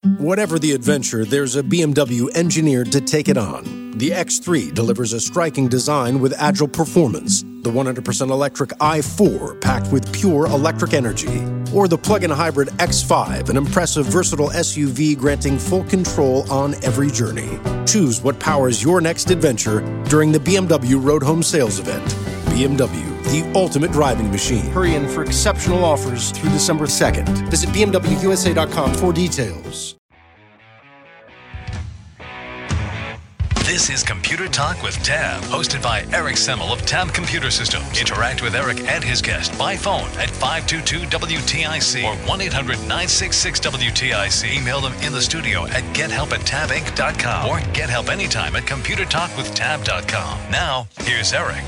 Whatever the adventure, there's a BMW engineered to take it on. The X3 delivers a striking design with agile performance. The 100% electric i4 packed with pure electric energy. Or the plug-in hybrid X5, an impressive versatile SUV granting full control on every journey. Choose what powers your next adventure during the BMW Road Home Sales Event. BMW, the ultimate driving machine. Hurry in for exceptional offers through December 2nd. Visit BMWUSA.com for details. This is Computer Talk with Tab, hosted by Eric Semmel of Tab Computer Systems. Interact with Eric and his guest by phone at 522-WTIC or 1-800-966-WTIC. Email them in the studio at gethelp@tabinc.com or get help anytime at computertalkwithtab.com. Now, here's Eric.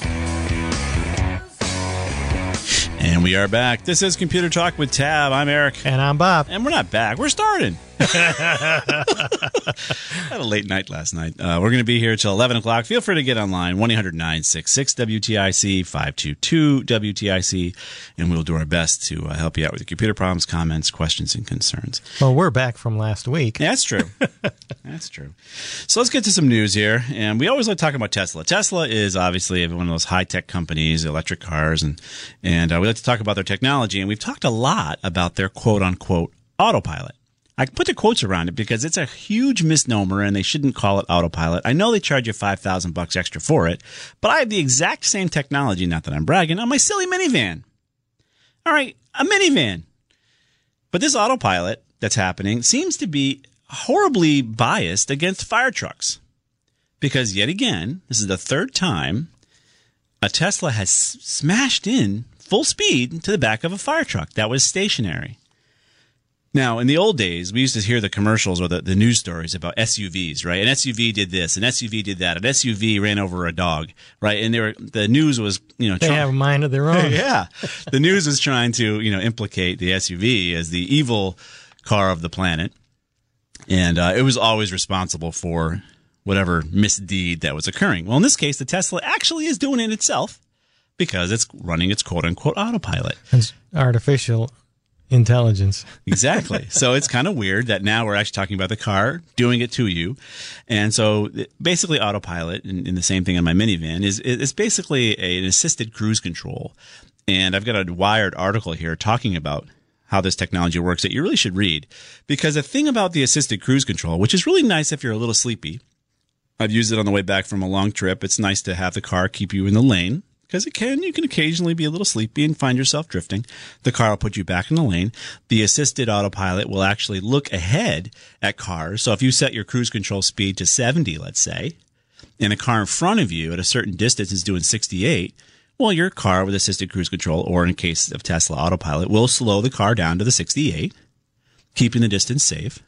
And we are back. This is Computer Talk with Tab. I'm Eric. And I'm Bob. And we're not back. We're starting. Had a late night last night. We're going to be here till 11 o'clock. Feel free to get online, 1-800-966-WTIC, 522-WTIC, and we'll do our best to help you out with your computer problems, comments, questions, and concerns. Well, we're back from last week. That's true. That's true. So let's get to some news here. And we always like talking about Tesla. Tesla is obviously one of those high-tech companies, electric cars, and we like to talk about their technology. And we've talked a lot about their quote-unquote autopilot. I put the quotes around it because it's a huge misnomer and they shouldn't call it autopilot. I know they charge you $5,000 extra for it, but I have the exact same technology, not that I'm bragging, on my silly minivan. All right, a minivan. But this autopilot that's happening seems to be horribly biased against fire trucks. Because yet again, this is the third time a Tesla has smashed in full speed to the back of a fire truck that was stationary. Now, in the old days, we used to hear the commercials or the news stories about SUVs, right? An SUV did this, an SUV did that, an SUV ran over a dog, right? And the news was, they have a mind of their own. Yeah. The news was trying to, implicate the SUV as the evil car of the planet. And it was always responsible for whatever misdeed that was occurring. Well, in this case, the Tesla actually is doing it itself because it's running its quote-unquote autopilot. It's artificial intelligence. Exactly. So it's kind of weird that now we're actually talking about the car doing it to you. And so basically autopilot, and the same thing on my minivan, is basically an assisted cruise control. And I've got a Wired article here talking about how this technology works that you really should read. Because the thing about the assisted cruise control, which is really nice if you're a little sleepy, I've used it on the way back from a long trip. It's nice to have the car keep you in the lane. Because you can occasionally be a little sleepy and find yourself drifting. The car will put you back in the lane. The assisted autopilot will actually look ahead at cars. So if you set your cruise control speed to 70, let's say, and a car in front of you at a certain distance is doing 68, well, your car with assisted cruise control, or in case of Tesla autopilot, will slow the car down to the 68, keeping the distance safe.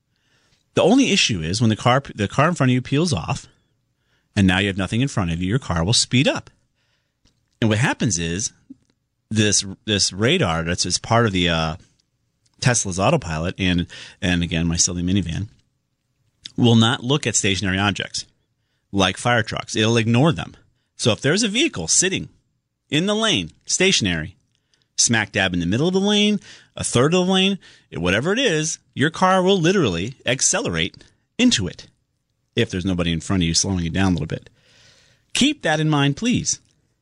The only issue is when the car in front of you peels off, and now you have nothing in front of you, your car will speed up. And what happens is this radar that's part of the Tesla's autopilot and again my silly minivan will not look at stationary objects like fire trucks. It'll ignore them. So if there's a vehicle sitting in the lane, stationary, smack dab in the middle of the lane, a third of the lane, whatever it is, your car will literally accelerate into it if there's nobody in front of you slowing it down a little bit. Keep that in mind, please.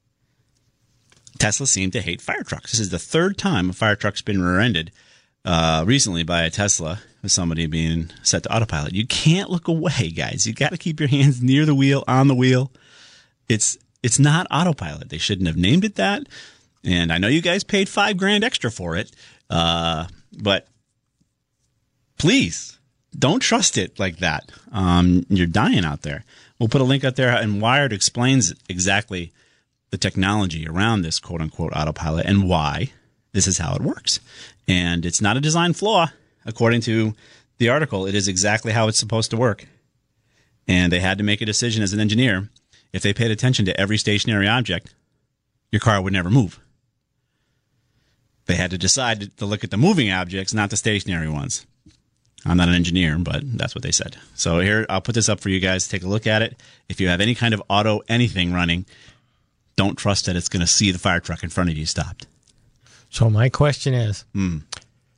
Tesla seemed to hate fire trucks. This is the third time a fire truck's been rear-ended recently by a Tesla with somebody being set to autopilot. You can't look away, guys. You got to keep your hands near the wheel, on the wheel. It's not autopilot. They shouldn't have named it that. And I know you guys paid $5,000 extra for it, but please don't trust it like that. You're dying out there. We'll put a link out there, and Wired explains exactly the technology around this quote-unquote autopilot and why this is how it works. And it's not a design flaw. According to the article, it is exactly how it's supposed to work. And they had to make a decision as an engineer. If they paid attention to every stationary object, your car would never move. They had to decide to look at the moving objects, not the stationary ones. I'm not an engineer, but that's what they said. So here, I'll put this up for you guys. Take a look at it. If you have any kind of auto anything running, don't trust that it's going to see the fire truck in front of you stopped. So my question is,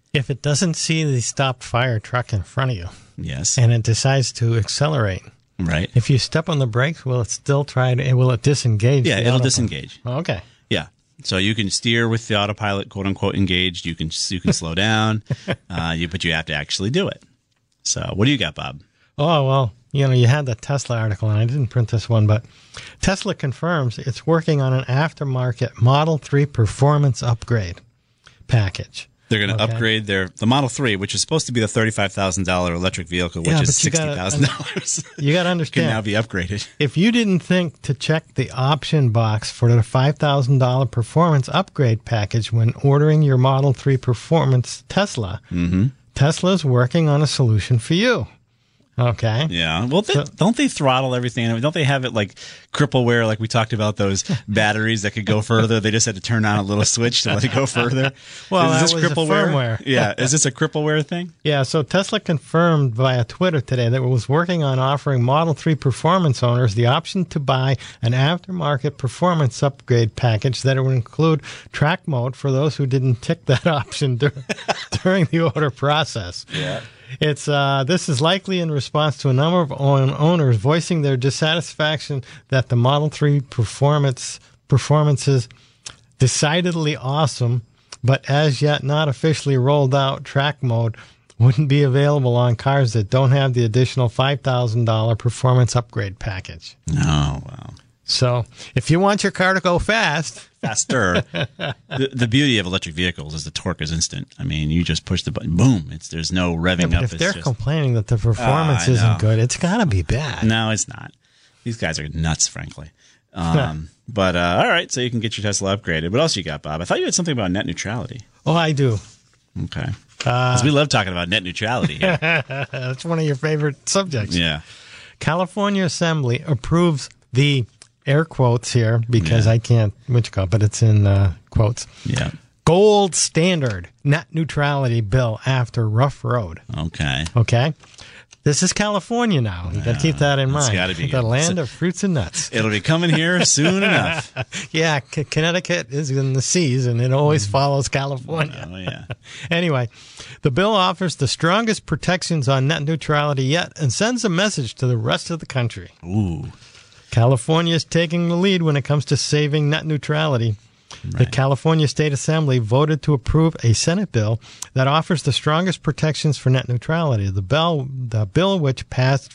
If it doesn't see the stopped fire truck in front of you Yes. and it decides to accelerate, Right. if you step on the brakes, will it still will it disengage? Yeah, the it'll autopilot? disengage. Okay. Yeah. So you can steer with the autopilot, quote unquote, engaged. You can slow down, but you have to actually do it. So what do you got, Bob? Oh, well, you had the Tesla article, and I didn't print this one, but Tesla confirms it's working on an aftermarket Model 3 performance upgrade package. They're going to upgrade the Model 3, which is supposed to be the $35,000 electric vehicle, which is $60,000. You got to Can understand. now be upgraded. If you didn't think to check the option box for the $5,000 performance upgrade package when ordering your Model 3 Performance Tesla, Tesla's working on a solution for you. Okay. Yeah. Well, don't they throttle everything? I mean, don't they have it like crippleware, like we talked about those batteries that could go further? They just had to turn on a little switch to let it go further. Well, is this that was crippleware? firmware. Yeah. Is this a crippleware thing? Yeah, so Tesla confirmed via Twitter today that it was working on offering Model 3 performance owners the option to buy an aftermarket performance upgrade package that would include track mode for those who didn't tick that option during the order process. Yeah. It's this is likely in response to a number of owners voicing their dissatisfaction that the Model 3 performances decidedly awesome, but as yet not officially rolled out track mode wouldn't be available on cars that don't have the additional $5,000 performance upgrade package. Oh, wow. So if you want your car to go faster, the beauty of electric vehicles is the torque is instant. I mean, you just push the button, boom, there's no revving up. If they're complaining that the performance isn't good, it's got to be bad. No, it's not. These guys are nuts, frankly. But all right, so you can get your Tesla upgraded. What else you got, Bob? I thought you had something about net neutrality. Oh, I do. Okay. Because we love talking about net neutrality here. That's one of your favorite subjects. Yeah. California Assembly approves the air quotes here because I can't but it's in quotes. Yeah. Gold standard net neutrality bill after rough road. Okay. Okay. This is California now. You got to keep that in mind. It's got to be the land of fruits and nuts. It'll be coming here soon enough. Yeah, Connecticut is in the seas, and it always follows California. Oh, yeah. Anyway, the bill offers the strongest protections on net neutrality yet and sends a message to the rest of the country. Ooh. California is taking the lead when it comes to saving net neutrality. Right. The California State Assembly voted to approve a Senate bill that offers the strongest protections for net neutrality. The bill, which passed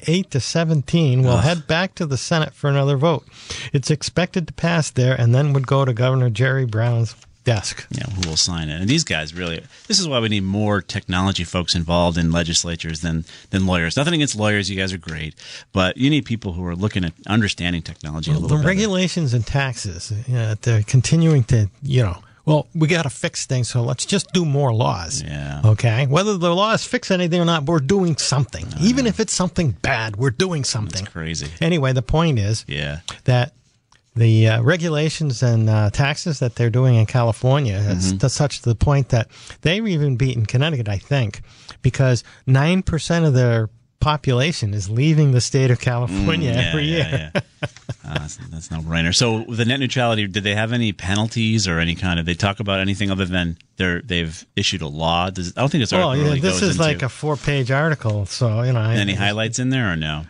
58-17, will head back to the Senate for another vote. It's expected to pass there and then would go to Governor Jerry Brown's desk. Yeah, who will sign it? And these guys really, this is why we need more technology folks involved in legislatures than lawyers. Nothing against lawyers, you guys are great, but you need people who are looking at understanding technology a little better. The regulations and taxes, they're continuing to, well, we got to fix things, so let's just do more laws. Yeah. Okay? Whether the laws fix anything or not, we're doing something. Even if it's something bad, we're doing something. That's crazy. Anyway, the point is that the regulations and taxes that they're doing in California is to such to the point that they've even beaten Connecticut, I think, because 9% of their population is leaving the state of California every year. Yeah. That's no brainer. So the net neutrality, did they have any penalties or any kind of? They talk about anything other than they've issued a law? I don't think it's really this goes is like a 4-page article. So any highlights in there or no?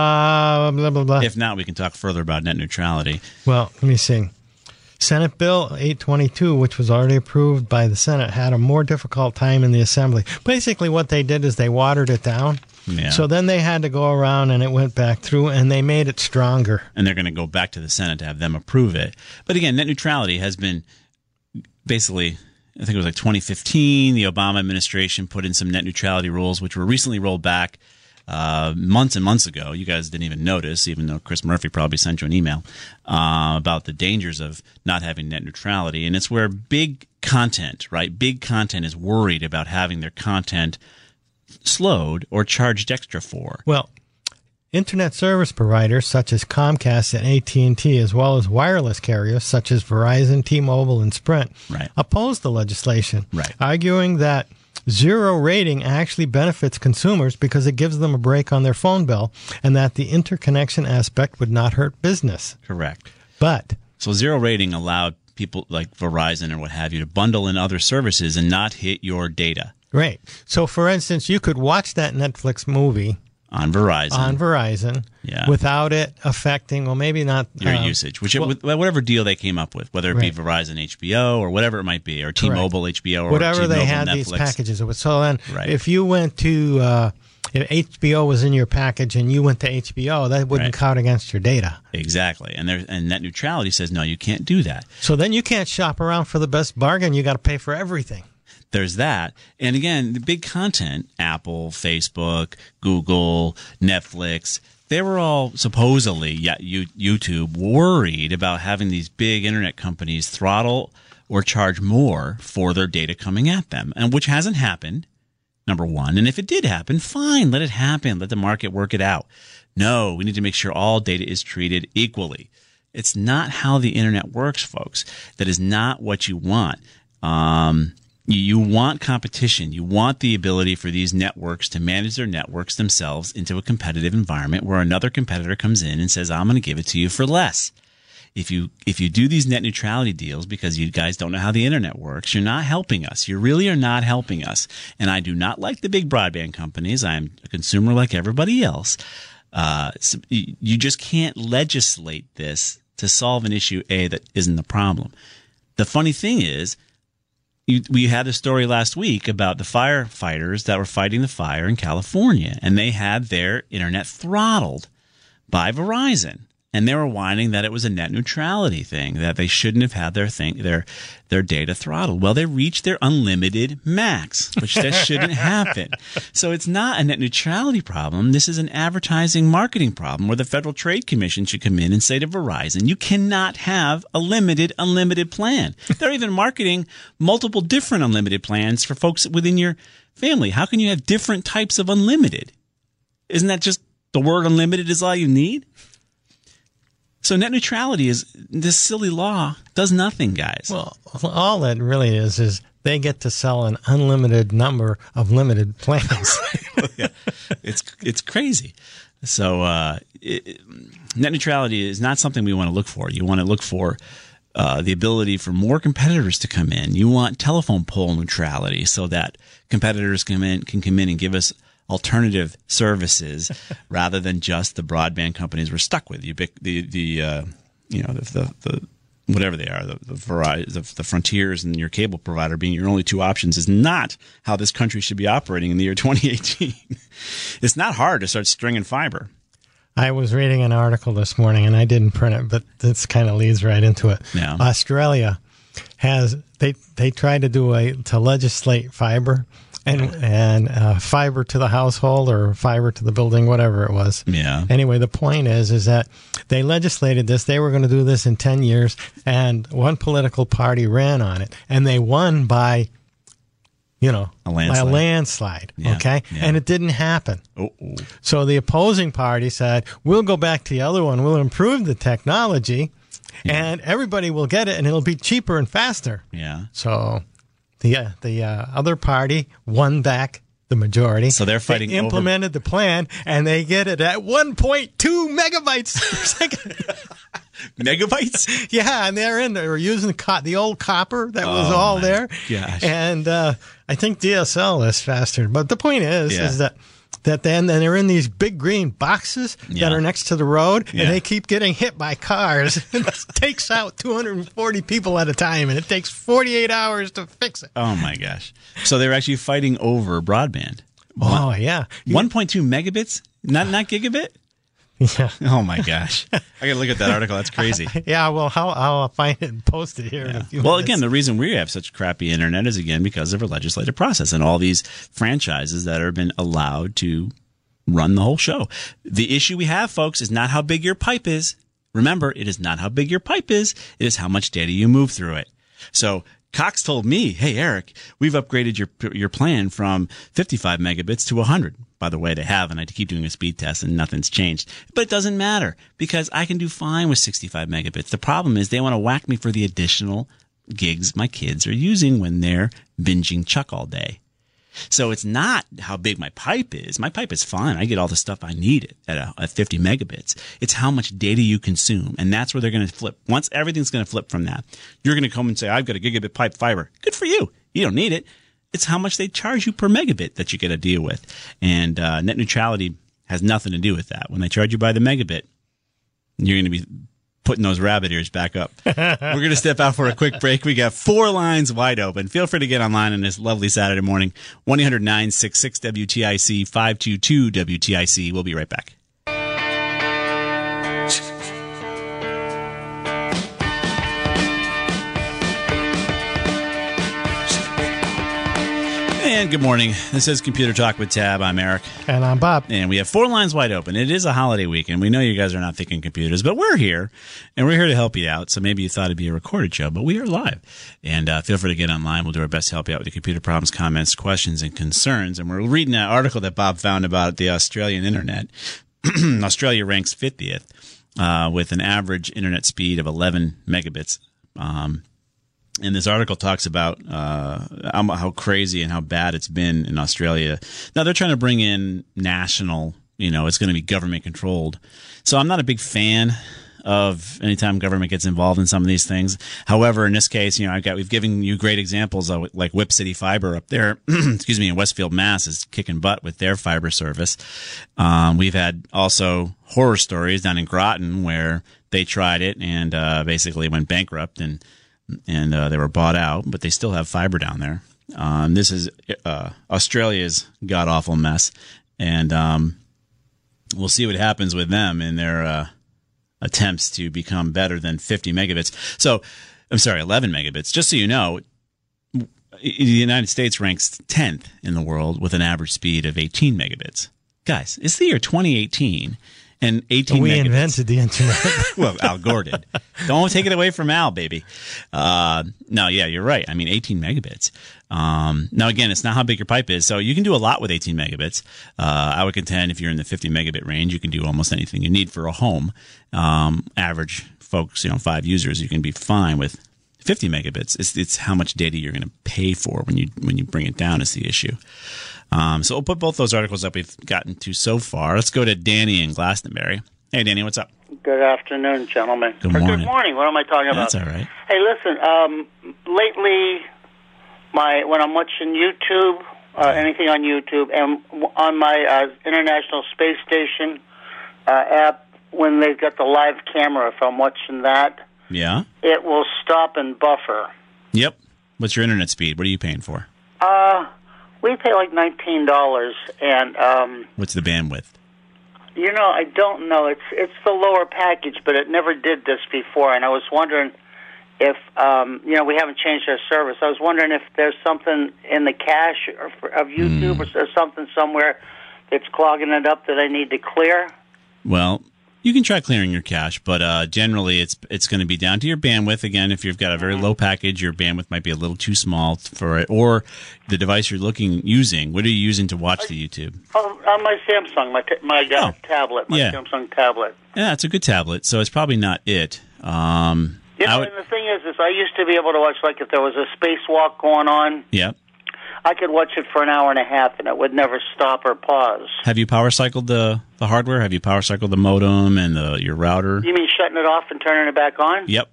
Blah blah blah. If not, we can talk further about net neutrality. Well, let me see. Senate Bill 822, which was already approved by the Senate, had a more difficult time in the Assembly. Basically, what they did is they watered it down. Yeah. So then they had to go around and it went back through and they made it stronger. And they're going to go back to the Senate to have them approve it. But again, net neutrality has been basically, I think it was like 2015, the Obama administration put in some net neutrality rules, which were recently rolled back months and months ago. You guys didn't even notice, even though Chris Murphy probably sent you an email about the dangers of not having net neutrality. And it's where big content, right? Big content is worried about having their content slowed or charged extra for. Well, internet service providers such as Comcast and AT&T, as well as wireless carriers such as Verizon, T-Mobile, and Sprint, opposed the legislation, arguing that zero rating actually benefits consumers because it gives them a break on their phone bill and that the interconnection aspect would not hurt business. Correct. But so zero rating allowed people like Verizon or what have you to bundle in other services and not hit your data. Right. So, for instance, you could watch that Netflix movie On Verizon. Yeah. Without it affecting, well, maybe not your usage, whatever deal they came up with, whether it be Verizon HBO or whatever it might be, or T-Mobile HBO or whatever T-Mobile they had Netflix. These packages with. So then, if you went to if HBO was in your package and you went to HBO, that wouldn't count against your data. Exactly, and net neutrality says no, you can't do that. So then you can't shop around for the best bargain. You got to pay for everything. There's that. And again, the big content, Apple, Facebook, Google, Netflix, they were all supposedly, YouTube, worried about having these big internet companies throttle or charge more for their data coming at them, and which hasn't happened, number one. And if it did happen, fine, let it happen. Let the market work it out. No, we need to make sure all data is treated equally. It's not how the internet works, folks. That is not what you want. You want competition. You want the ability for these networks to manage their networks themselves into a competitive environment where another competitor comes in and says, I'm going to give it to you for less. If you do these net neutrality deals because you guys don't know how the internet works, you're not helping us. You really are not helping us. And I do not like the big broadband companies. I'm a consumer like everybody else. So you just can't legislate this to solve an issue, that isn't the problem. The funny thing is, we had a story last week about the firefighters that were fighting the fire in California, and they had their internet throttled by Verizon. And they were whining that it was a net neutrality thing, that they shouldn't have had their data throttled. Well, they reached their unlimited max, which that shouldn't happen. So it's not a net neutrality problem. This is an advertising marketing problem where the Federal Trade Commission should come in and say to Verizon, you cannot have a unlimited plan. They're even marketing multiple different unlimited plans for folks within your family. How can you have different types of unlimited? Isn't that just the word unlimited is all you need? So net neutrality is this silly law does nothing, guys. Well, all it really is they get to sell an unlimited number of limited plans. Yeah. It's crazy. So net neutrality is not something we want to look for. You want to look for the ability for more competitors to come in. You want telephone pole neutrality so that competitors can come in and give us alternative services rather than just the broadband companies we're stuck with. The whatever they are, the Verizon, the Frontiers and your cable provider being your only two options is not how this country should be operating in the year 2018. It's not hard to start stringing fiber. I was reading an article this morning, and I didn't print it, but this kind of leads right into it. Yeah. Australia they tried to legislate fiber. And fiber to the household or fiber to the building, whatever it was. Yeah. Anyway, the point is that they legislated this. They were going to do this in 10 years, and one political party ran on it, and they won by, a landslide. Yeah. Okay, yeah. And it didn't happen. Oh. So the opposing party said, "We'll go back to the other one. We'll improve the technology, and everybody will get it, and it'll be cheaper and faster." Yeah. So. The other party won back the majority. So they're fighting. They implemented the plan, and they get it at 1.2 megabytes per second. Megabytes? Yeah, and they were using the old copper that was all there. Gosh. And I think DSL is faster. But the point is that then they're in these big green boxes that are next to the road, and they keep getting hit by cars. It takes out 240 people at a time, and it takes 48 hours to fix it. Oh, my gosh. So they were actually fighting over broadband. Oh, yeah. 1.2 megabits? Not gigabit? Yeah. Oh, my gosh. I got to look at that article. That's crazy. Yeah, well, I'll find it and post it here in a few minutes. Again, the reason we have such crappy internet is, again, because of a legislative process and all these franchises that have been allowed to run the whole show. The issue we have, folks, is not how big your pipe is. Remember, it is not how big your pipe is. It is how much data you move through it. So Cox told me, hey, Eric, we've upgraded your plan from 55 megabits to 100. By the way, they have, and I keep doing a speed test, and nothing's changed. But it doesn't matter, because I can do fine with 65 megabits. The problem is they want to whack me for the additional gigs my kids are using when they're binging Chuck all day. So it's not how big my pipe is. My pipe is fine. I get all the stuff I need at 50 megabits. It's how much data you consume. And that's where they're going to flip. Once everything's going to flip from that, you're going to come and say, I've got a gigabit pipe fiber. Good for you. You don't need it. It's how much they charge you per megabit that you got to deal with. And net neutrality has nothing to do with that. When they charge you by the megabit, you're going to be putting those rabbit ears back up. We're going to step out for a quick break. We got 4 lines wide open. Feel free to get online on this lovely Saturday morning. 1-800-966-WTIC, 522-WTIC. We'll be right back. And good morning. This is Computer Talk with Tab. I'm Eric. And I'm Bob. And we have 4 lines wide open. It is a holiday weekend. We know you guys are not thinking computers, but we're here, and we're here to help you out. So maybe you thought it'd be a recorded show, but we are live. And feel free to get online. We'll do our best to help you out with your computer problems, comments, questions, and concerns. And we're reading an article that Bob found about the Australian internet. Australia ranks 50th with an average internet speed of 11 megabits. And this article talks about how crazy and how bad it's been in Australia. Now, they're trying to bring in national, it's going to be government controlled. So I'm not a big fan of anytime government gets involved in some of these things. However, in this case, we've given you great examples of like Whip City Fiber up there, in Westfield, Mass is kicking butt with their fiber service. We've had also horror stories down in Groton where they tried it and basically went bankrupt and they were bought out, but they still have fiber down there. This is Australia's god-awful mess, and we'll see what happens with them in their attempts to become better than 50 megabits. So, 11 megabits. Just so you know, the United States ranks 10th in the world with an average speed of 18 megabits. Guys, it's the year 2018. And 18 we megabits. Invented the internet. Well, Al Gore did. Don't take it away from Al, baby. No, yeah, you're right. 18 megabits. Now, again, it's not how big your pipe is. So you can do a lot with 18 megabits. I would contend if you're in the 50 megabit range, you can do almost anything you need for a home. Average folks, 5 users, you can be fine with 50 megabits. It's how much data you're going to pay for when you bring it down is the issue. So we'll put both those articles up we've gotten to so far. Let's go to Danny in Glastonbury. Hey, Danny, what's up? Good afternoon, gentlemen. Good morning. Good morning. What am I talking about? That's all right. Hey, listen, lately, when I'm watching YouTube, anything on YouTube, and on my International Space Station app, when they've got the live camera, if I'm watching that, yeah, it will stop and buffer. Yep. What's your internet speed? What are you paying for? We pay like $19, and what's the bandwidth? I don't know. It's the lower package, but it never did this before, and I was wondering if we haven't changed our service. I was wondering if there's something in the cache of YouTube or something somewhere that's clogging it up that I need to clear. Well, you can try clearing your cache, but generally it's going to be down to your bandwidth. Again, if you've got a very low package, your bandwidth might be a little too small for it, or the device you're using. What are you using to watch the YouTube? On my Samsung, my tablet, Samsung tablet. Yeah, it's a good tablet, so it's probably not it. And the thing is I used to be able to watch, like, if there was a spacewalk going on. Yep. I could watch it for an hour and a half, and it would never stop or pause. Have you power cycled the hardware? Have you power cycled the modem and your router? You mean shutting it off and turning it back on? Yep.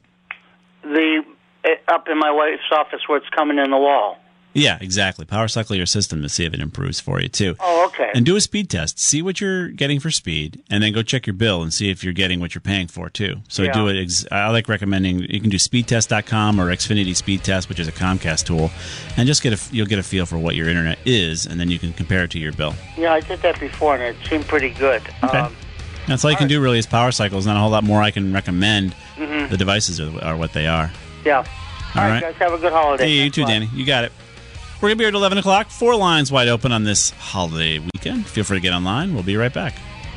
Up in my wife's office where it's coming in the wall. Yeah, exactly. Power cycle your system to see if it improves for you, too. Oh, okay. And do a speed test. See what you're getting for speed, and then go check your bill and see if you're getting what you're paying for, too. So do it. I like recommending, you can do speedtest.com or Xfinity Speed Test, which is a Comcast tool, and just you'll get a feel for what your internet is, and then you can compare it to your bill. Yeah, I did that before, and it seemed pretty good. Okay. That's all you can do, really, is power cycle. There's not a whole lot more I can recommend. Mm-hmm. The devices are what they are. Yeah. All right, guys, have a good holiday. Hey, you too, Danny. You got it. We're going to be here at 11 o'clock. 4 lines wide open on this holiday weekend. Feel free to get online. We'll be right back.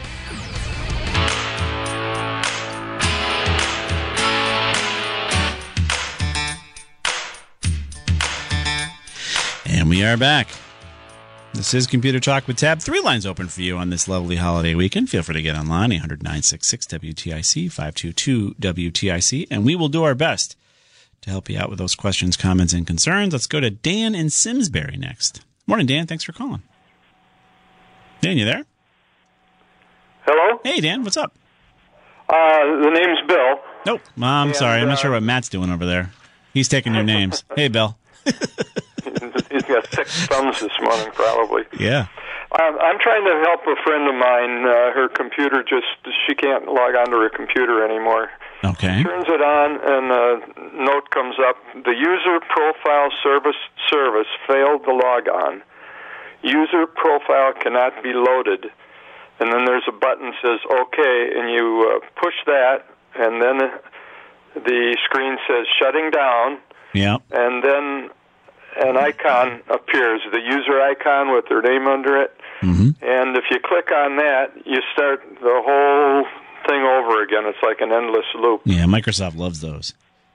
And we are back. This is Computer Talk with Tab. 3 lines open for you on this lovely holiday weekend. Feel free to get online, 800-966-WTIC, 522-WTIC, and we will do our best to help you out with those questions, comments, and concerns. Let's go to Dan in Simsbury next. Morning, Dan. Thanks for calling. Dan, you there? Hello? Hey, Dan. What's up? The name's Bill. Nope. I'm And, sorry. I'm not sure what Matt's doing over there. He's taking your names. Hey, Bill. He's got 6 thumbs this morning, probably. Yeah. I'm trying to help a friend of mine. Her computer she can't log onto her computer anymore. Okay. Turns it on, and a note comes up. The user profile service failed to log on. User profile cannot be loaded. And then there's a button that says OK, and you push that, and then the screen says shutting down. Yeah. And then an icon appears, the user icon with their name under it. Mm-hmm. And if you click on that, you start the whole thing over again. It's like an endless loop. Yeah, Microsoft loves those.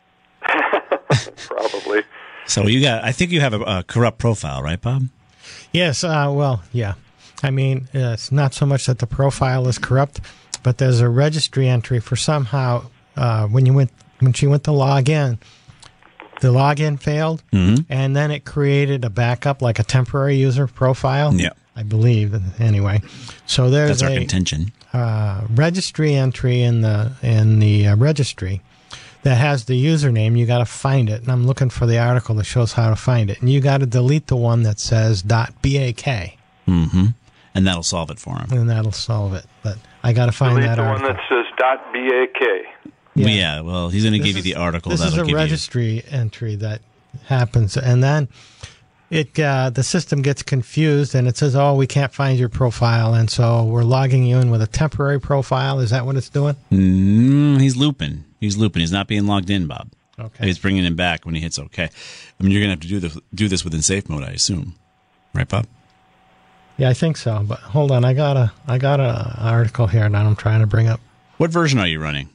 Probably. So I think you have a corrupt profile, right, Bob? Yes, well, yeah. I mean, it's not so much that the profile is corrupt, but there's a registry entry for somehow when she went to log in, the login failed, and then it created a backup, like a temporary user profile. Yeah, I believe. Anyway, so there's that's our contention. Registry entry in the registry that has the username. You got to find it, and I'm looking for the article that shows how to find it. And you got to delete the one that says .bak. Mm-hmm. And that'll solve it for him. And that'll solve it. But I got to find delete that the article. one that says .bak. Yeah, well, he's going to give you the article. This is a registry entry that happens, and then the system gets confused, and it says, "Oh, we can't find your profile," and so we're logging you in with a temporary profile. Is that what it's doing? He's looping. He's not being logged in, Bob. Okay. He's bringing him back when he hits OK. I mean, you're going to have to do this within safe mode, I assume, right, Bob? Yeah, I think so. But hold on, I got a article here that I'm trying to bring up. What version are you running?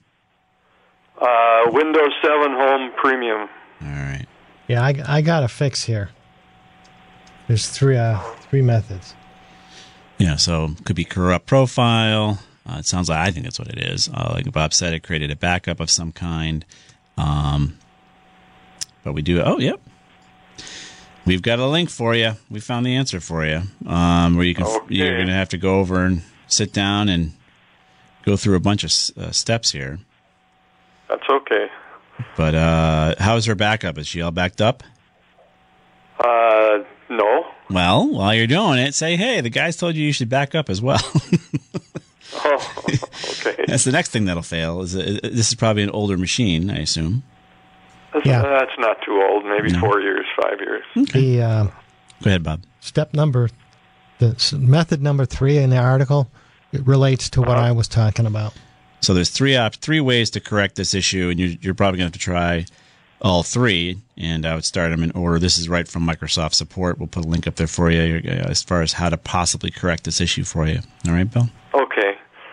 Windows 7 Home Premium. All right. Yeah, I got a fix here. There's three methods. Yeah, so could be corrupt profile. It sounds like I think that's what it is. Like Bob said, it created a backup of some kind. But we do. Oh, yep. We've got a link for you. We found the answer for you. Where you can you're going to have to go over and sit down and go through a bunch of steps here. That's okay. But how's her backup? Is she all backed up? No. Well, while you're doing it, say, hey, the guys told you should back up as well. Oh, okay. That's the next thing that'll fail. This is probably an older machine, I assume. That's not too old. Maybe 4 years, 5 years. Okay. The Go ahead, Bob. Method number 3 in the article, it relates to what I was talking about. So there's three ways to correct this issue, and you're probably going to have to try all three, and I would start them in order. This is right from Microsoft support. We'll put a link up there for you as far as how to possibly correct this issue for you. All right, Bill? Okay.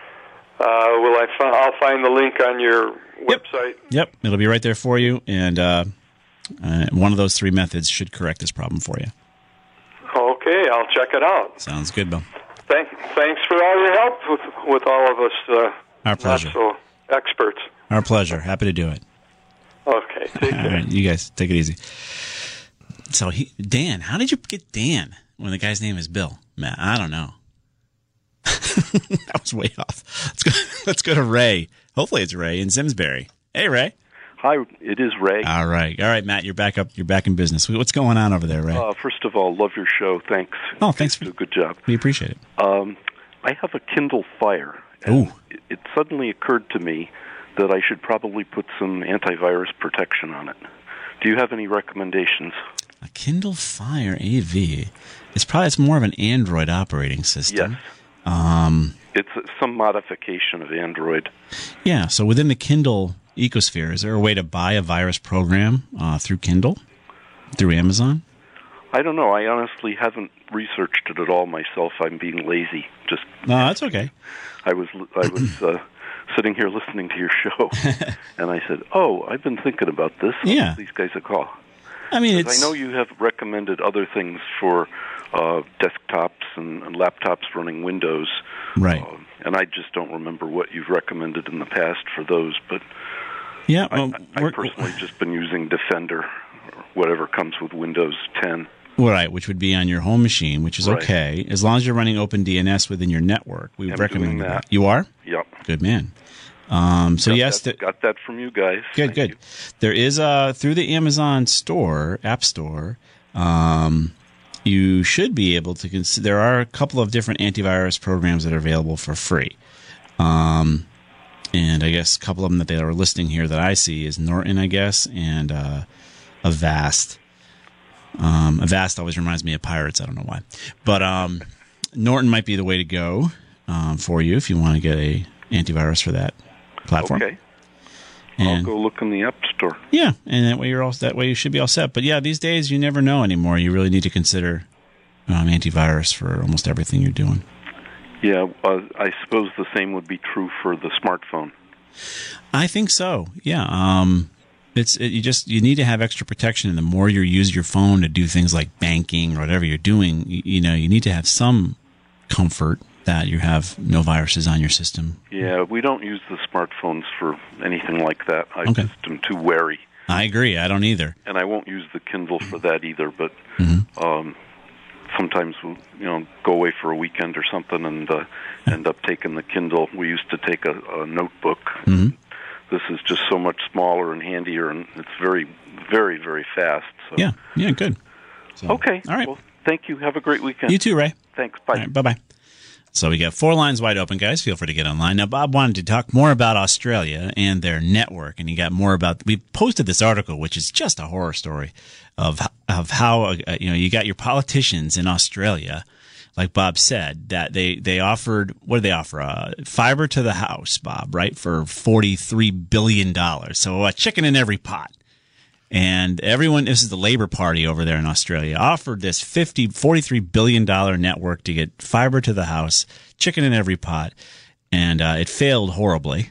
I'll find the link on your website? Yep. It'll be right there for you, and one of those 3 methods should correct this problem for you. Okay, I'll check it out. Sounds good, Bill. Thanks for all your help with all of us. Our pleasure. Not so experts. Our pleasure. Happy to do it. Okay, take care. All right, you guys, take it easy. So, Dan, how did you get Dan when the guy's name is Bill? Man, I don't know. That was way off. Let's go to Ray. Hopefully it's Ray in Simsbury. Hey, Ray. Hi, it is Ray. All right, Matt, you're back up. You're back in business. What's going on over there, Ray? First of all, love your show. Thanks. Oh, thanks. You do a good job. We appreciate it. I have a Kindle Fire. Ooh. It suddenly occurred to me that I should probably put some antivirus protection on it. Do you have any recommendations? A Kindle Fire AV. It's more of an Android operating system. Yes. It's some modification of Android. Yeah. So within the Kindle ecosphere, is there a way to buy a virus program through Kindle, through Amazon? I don't know. I honestly haven't researched it at all myself. I'm being lazy. No, that's okay. I was sitting here listening to your show, and I said, "Oh, I've been thinking about this. I'll give these guys a call." I mean, I know you have recommended other things for desktops and laptops running Windows, right? And I just don't remember what you've recommended in the past for those. But yeah, I've personally just been using Defender, or whatever comes with Windows 10. Right, which would be on your home machine, which is Right. okay. As long as you're running OpenDNS within your network, we would recommend doing that. You are? Yep. Good man. Got that from you guys. Good, good. You. There is through the Amazon store, App Store, you should be able to consider. There are a couple of different antivirus programs that are available for free. And I guess a couple of them that they are listing here that I see is Norton, I guess, and Avast. Avast always reminds me of pirates. I don't know why. But Norton might be the way to go for you if you want to get a antivirus for that platform. Okay. And, I'll go look in the App Store. Yeah, and that way you should be all set. But yeah, these days you never know anymore. You really need to consider antivirus for almost everything you're doing. Yeah, I suppose the same would be true for the smartphone. I think so. Yeah. You need to have extra protection, and the more you use your phone to do things like banking or whatever you're doing, you need to have some comfort that you have no viruses on your system. Yeah, we don't use the smartphones for anything like that. I Okay. just am too wary. I agree. I don't either. And I won't use the Kindle for that either, but sometimes we'll go away for a weekend or something and end up taking the Kindle. We used to take a notebook. Mm-hmm. This is just so much smaller and handier, and it's very, very, very fast. So. Yeah, good. So, Okay. All right. Well, thank you. Have a great weekend. You too, Ray. Thanks. Bye. All right, bye-bye. So we got 4 lines wide open, guys. Feel free to get online. Now, Bob wanted to talk more about Australia and their network, and he got more about. We posted this article, which is just a horror story of how you got your politicians in Australia, like Bob said, that they offered. What did they offer? Fiber to the house, Bob, right, for $43 billion. So a chicken in every pot. And everyone, this is the Labour Party over there in Australia, offered this $43 billion network to get fiber to the house, chicken in every pot, and it failed horribly.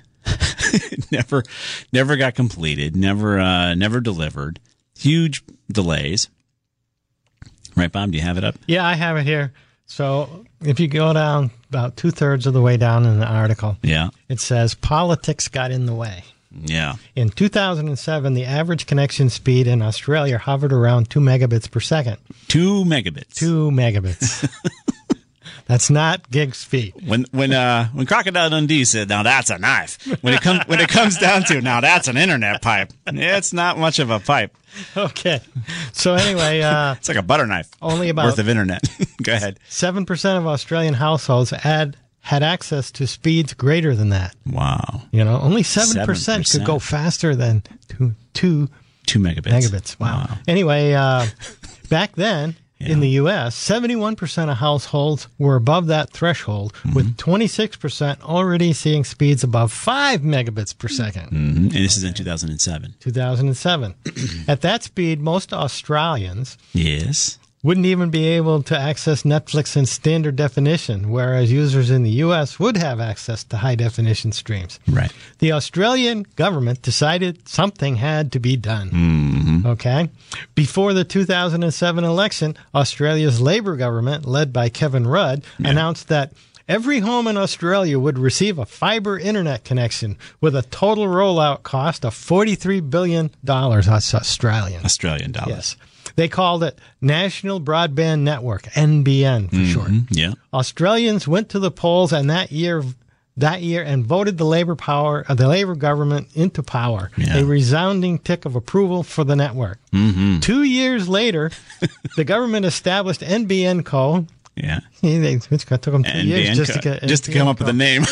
never got completed, never delivered. Huge delays. Right, Bob? Do you have it up? Yeah, I have it here. So if you go down about 2/3 of the way down in the article, Yeah. it says politics got in the way. Yeah. In 2007, the average connection speed in Australia hovered around 2 megabits per second. 2 megabits. 2 megabits. That's not gig speed. When Crocodile Dundee said, "Now that's a knife," when it comes down to, "Now that's an internet pipe," it's not much of a pipe. Okay. So anyway, It's like a butter knife. Only about worth of internet. Go ahead. 7% of Australian households had access to speeds greater than that. Wow. Only 7% could go faster than 2 megabits. Wow. Anyway, back then in the U.S., 71% of households were above that threshold, with 26% already seeing speeds above 5 megabits per second. Mm-hmm. And this is in 2007. 2007. At that speed, most Australians Yes. wouldn't even be able to access Netflix in standard definition, whereas users in the U.S. would have access to high-definition streams. Right. The Australian government decided something had to be done. Mm-hmm. Okay? Before the 2007 election, Australia's Labour government, led by Kevin Rudd, announced that every home in Australia would receive a fiber internet connection with a total rollout cost of $43 billion. That's Australian. Australian dollars. Yes. They called it National Broadband Network, NBN for short. Yeah. Australians went to the polls and that year and voted the Labour government into power. Yeah. A resounding tick of approval for the network. Mm-hmm. 2 years later, the government established NBN Co. Yeah. It took them 2 years just to come up with a name.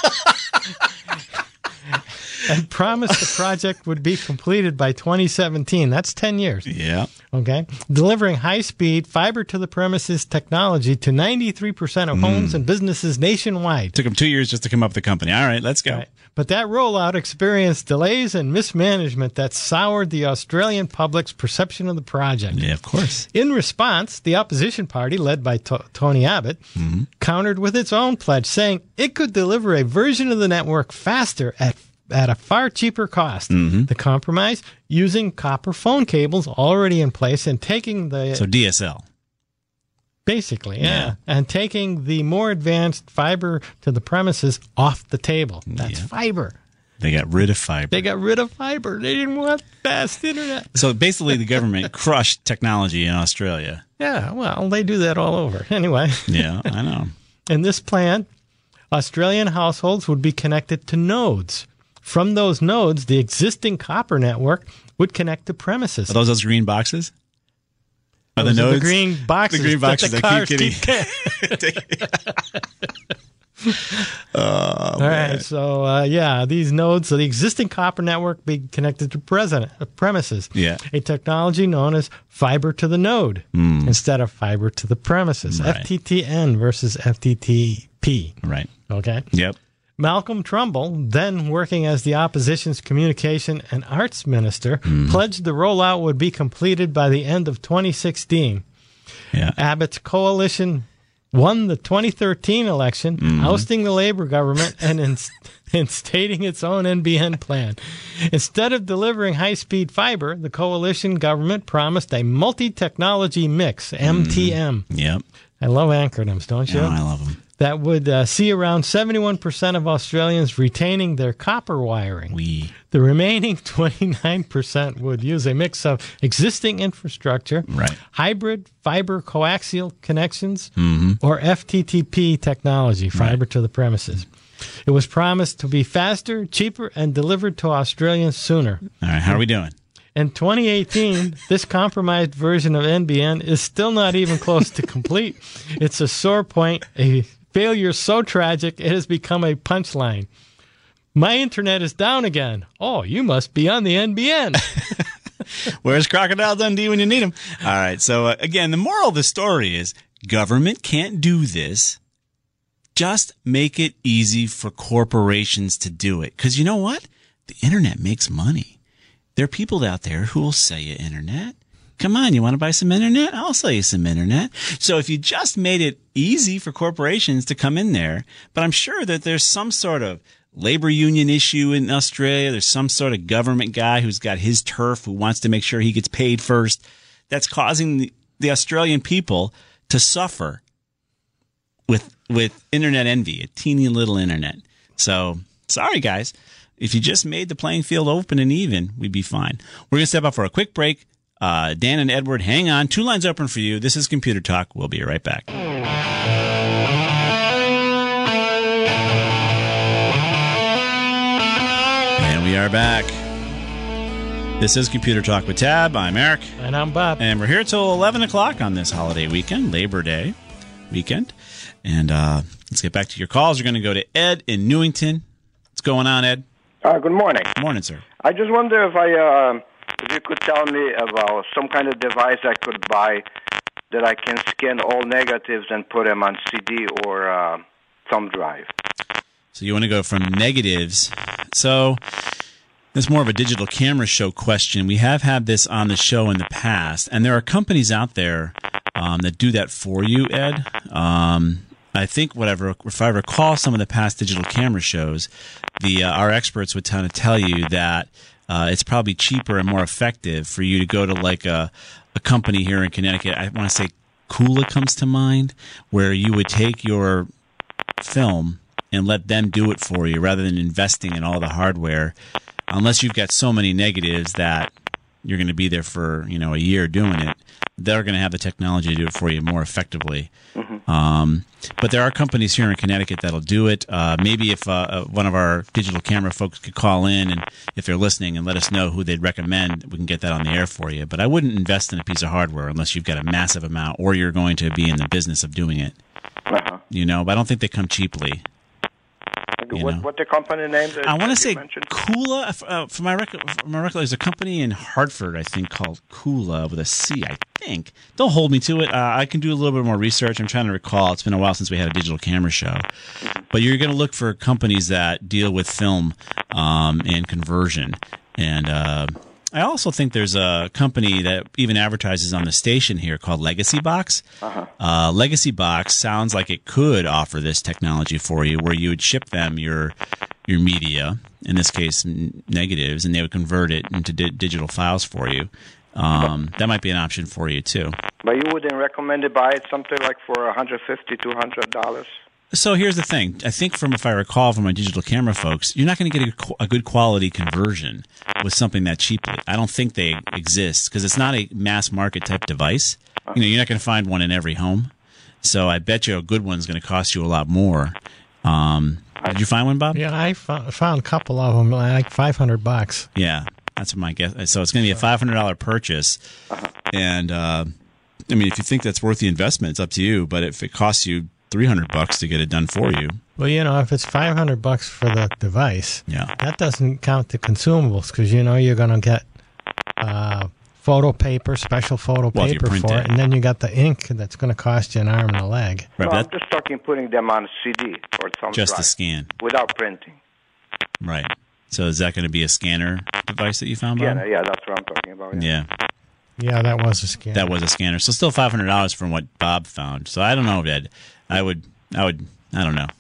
and promised the project would be completed by 2017. That's 10 years. Yeah. Okay. Delivering high-speed fiber-to-the-premises technology to 93% of homes and businesses nationwide. Took them 2 years just to come up with the company. All right, let's go. Right. But that rollout experienced delays and mismanagement that soured the Australian public's perception of the project. Yeah, of course. In response, the opposition party, led by Tony Abbott, countered with its own pledge, saying it could deliver a version of the network faster at a far cheaper cost. The compromise, using copper phone cables already in place and taking the... So DSL. Basically, yeah. And taking the more advanced fiber to the premises off the table. That's fiber. They got rid of fiber. They got rid of fiber. They didn't want fast internet. So basically the government crushed technology in Australia. Yeah, well, they do that all over. Anyway. Yeah, I know. In this plan, Australian households would be connected to nodes. From those nodes, the existing copper network would connect to premises. Are those green boxes? Are those the nodes? The green boxes. The green boxes that cars keep getting... All right, so these nodes, so the existing copper network be connected to premises. Yeah. A technology known as fiber to the node instead of fiber to the premises. Right. FTTN versus FTTP. Right. Okay. Yep. Malcolm Trumbull, then working as the opposition's communication and arts minister, pledged the rollout would be completed by the end of 2016. Yeah. Abbott's coalition won the 2013 election, ousting the Labour government and instating its own NBN plan. Instead of delivering high-speed fiber, the coalition government promised a multi-technology mix, MTM. Yep. I love acronyms, don't you? Yeah, I love them. That would see around 71% of Australians retaining their copper wiring. The remaining 29% would use a mix of existing infrastructure, hybrid fiber coaxial connections, or FTTP technology, fiber to the premises. It was promised to be faster, cheaper, and delivered to Australians sooner. All right, how are we doing? In 2018, this compromised version of NBN is still not even close to complete. It's a sore point, a failure so tragic it has become a punchline. My internet is down again. Oh, you must be on the NBN. Where's Crocodile Dundee when you need him? All right. So, again, the moral of the story is government can't do this. Just make it easy for corporations to do it. Because you know what? The internet makes money. There are people out there who will sell you internet. Come on, you want to buy some internet? I'll sell you some internet. So if you just made it easy for corporations to come in there, but I'm sure that there's some sort of labor union issue in Australia. There's some sort of government guy who's got his turf who wants to make sure he gets paid first. That's causing the Australian people to suffer with internet envy, a teeny little internet. So sorry, guys. If you just made the playing field open and even, we'd be fine. We're going to step up for a quick break. Dan and Edward, hang on. 2 lines open for you. This is Computer Talk. We'll be right back. And we are back. This is Computer Talk with Tab. I'm Eric. And I'm Bob. And we're here till 11 o'clock on this holiday weekend, Labor Day weekend. And let's get back to your calls. We're going to go to Ed in Newington. What's going on, Ed? Good morning. Good morning, sir. I just wonder if you could tell me about some kind of device I could buy that I can scan all negatives and put them on CD or thumb drive. So you want to go from negatives. So this is more of a digital camera show question. We have had this on the show in the past, and there are companies out there that do that for you, Ed. I think if I recall some of the past digital camera shows, our experts would kind of tell you that it's probably cheaper and more effective for you to go to like a company here in Connecticut. I want to say Kula comes to mind, where you would take your film and let them do it for you rather than investing in all the hardware, unless you've got so many negatives that you're going to be there for a year doing it. They're going to have the technology to do it for you more effectively. But there are companies here in Connecticut that'll do it. Maybe if one of our digital camera folks could call in, and if they're listening, and let us know who they'd recommend, we can get that on the air for you. But I wouldn't invest in a piece of hardware unless you've got a massive amount or you're going to be in the business of doing it. But I don't think they come cheaply. What the company name? I want to say Kula. From my recollection, there's a company in Hartford, I think, called Kula with a C. I think. Don't hold me to it. I can do a little bit more research. I'm trying to recall. It's been a while since we had a digital camera show. But you're going to look for companies that deal with film and conversion. And I also think there's a company that even advertises on the station here called Legacy Box. Legacy Box sounds like it could offer this technology for you, where you would ship them your media, in this case negatives, and they would convert it into digital files for you. That might be an option for you too. But you wouldn't recommend to buy it something like for $150, $200? So here's the thing. I think if I recall from my digital camera folks, you're not going to get a good quality conversion with something that cheaply. I don't think they exist because it's not a mass market type device. You're not going to find one in every home. So I bet you a good one's going to cost you a lot more. Did you find one, Bob? Yeah, I found a couple of them, like $500. Yeah, that's my guess. So it's going to be a $500 purchase. And, if you think that's worth the investment, it's up to you. But if it costs you $300 to get it done for you. Well, if it's $500 for the device, that doesn't count the consumables because you're going to get photo paper, special photo paper for it, and then you got the ink that's going to cost you an arm and a leg. Right, I'm just talking putting them on a CD or something. Just the scan. Without printing. Right. So is that going to be a scanner device that you found, Bob? Yeah, that's what I'm talking about. Yeah. Yeah, that was a scanner. That was a scanner. So still $500 from what Bob found. So I don't know, Ed. I don't know.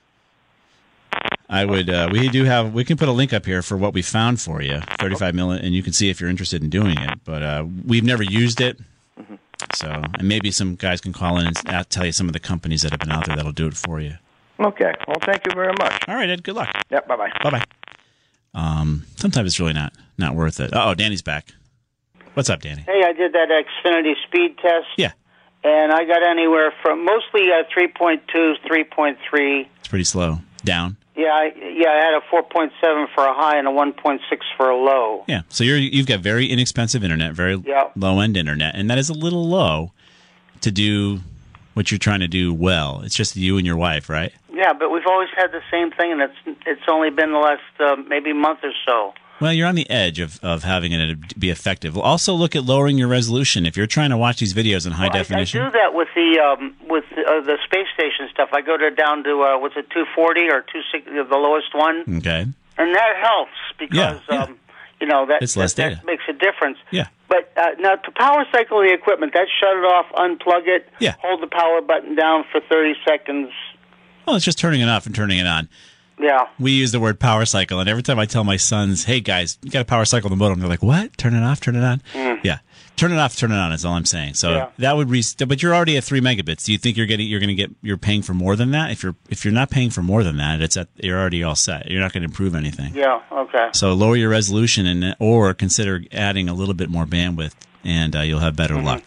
We can put a link up here for what we found for you, 35 million, and you can see if you're interested in doing it. But we've never used it. So, and maybe some guys can call in and tell you some of the companies that have been out there that'll do it for you. Okay. Well, thank you very much. All right, Ed. Good luck. Yep. Bye-bye. Bye-bye. Sometimes it's really not worth it. Oh, Danny's back. What's up, Danny? Hey, I did that Xfinity speed test. Yeah. And I got anywhere from mostly 3.2, 3.3. It's pretty slow. Down. Yeah, I had a 4.7 for a high and a 1.6 for a low. Yeah, so you've got very inexpensive internet, very low-end internet, and that is a little low to do what you're trying to do well. It's just you and your wife, right? Yeah, but we've always had the same thing, and it's only been the last maybe month or so. Well, you're on the edge of having it be effective. Also, look at lowering your resolution. If you're trying to watch these videos in high definition, I do that with the space station stuff. I go down to 240 or 260, the lowest one. Okay, and that helps because it's less data. That makes a difference. Yeah. But now to power cycle the equipment, that shut it off, unplug it, hold the power button down for 30 seconds. Well, it's just turning it off and turning it on. Yeah. We use the word power cycle, and every time I tell my sons, hey, guys, you got to power cycle the modem, they're like, what? Turn it off, turn it on? Yeah. Turn it off, turn it on is all I'm saying. So that would but you're already at 3 megabits. Do you think you're paying for more than that? If you're not paying for more than that, you're already all set. You're not going to improve anything. Yeah, okay. So lower your resolution or consider adding a little bit more bandwidth, and you'll have better luck.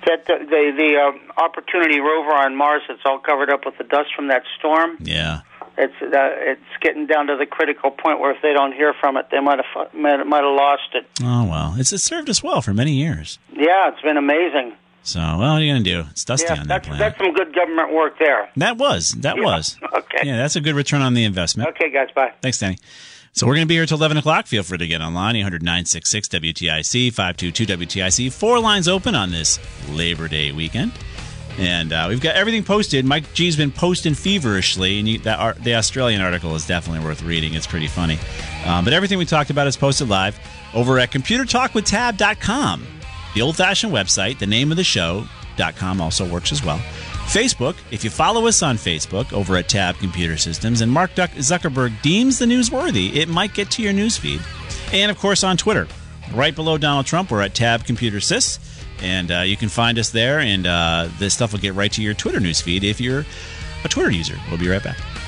The Opportunity rover on Mars, it's all covered up with the dust from that storm. Yeah. It's getting down to the critical point where if they don't hear from it, they might have lost it. Oh well, it's served us well for many years. Yeah, it's been amazing. So, well, what are you going to do? It's dusty on that planet. That's some good government work there. That was. Okay. Yeah, that's a good return on the investment. Okay, guys, bye. Thanks, Danny. So we're going to be here till 11 o'clock. Feel free to get online, 800-966-WTIC, 522-WTIC. 4 lines open on this Labor Day weekend. And we've got everything posted. Mike G's been posting feverishly, and the Australian article is definitely worth reading. It's pretty funny. But everything we talked about is posted live over at ComputerTalkWithTab.com. The old-fashioned website, the name of the show.com also works as well. Facebook, if you follow us on Facebook over at Tab Computer Systems, and Mark Zuckerberg deems the newsworthy, it might get to your newsfeed. And, of course, on Twitter. Right below Donald Trump, we're at Tab Computer Sys. And you can find us there, and this stuff will get right to your Twitter newsfeed if you're a Twitter user. We'll be right back.